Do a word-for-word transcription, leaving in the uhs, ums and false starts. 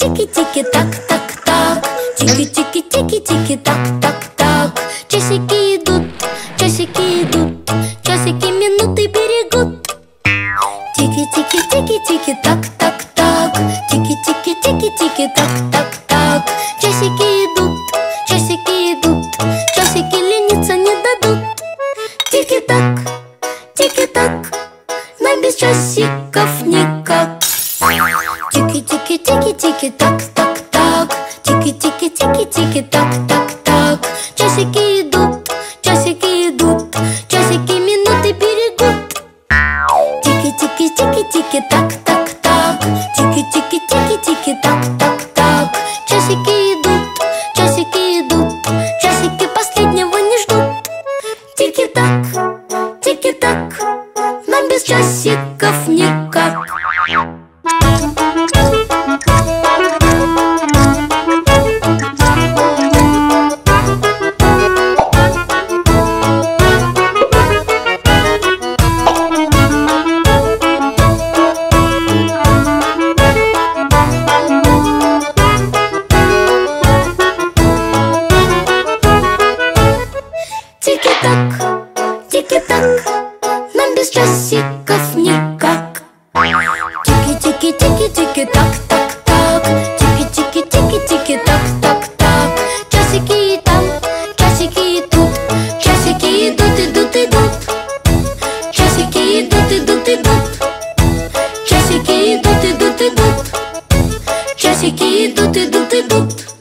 Тики-тики-так-так-так, тики-тики-тики-тики-так-так-так. Часики идут, часики идут, часики минуты берегут. Тики-тики-тики-тики-так-так-так, тики-тики-тики-тики-так-так-так. Часики идут, часики идут, часики лениться не дадут. Тики-так, тики-так, нам без часиков никак. Тики-тики-тики-тики-так-так-так, тики-тики-тики-тики-так-так-так. Часики идут, часики идут, часики минуты берегут. Тики-тики-тики-тики-так-так-так, тики-тики-тики-тики-так-так-так. Часики идут, часики идут, часики последнего не ждут. Тики-так, тики-так, нам без часиков никак. Тики-так, тики-так, нам без часиков никак. Тики-тики-тики-тики-так-так-так, тики-тики-тики-тики-так-так-так. Часики там, часики тут, часики идут, идут, идут. Часики идут, идут, идут. Часики идут, идут, идут. Часики идут, идут, идут.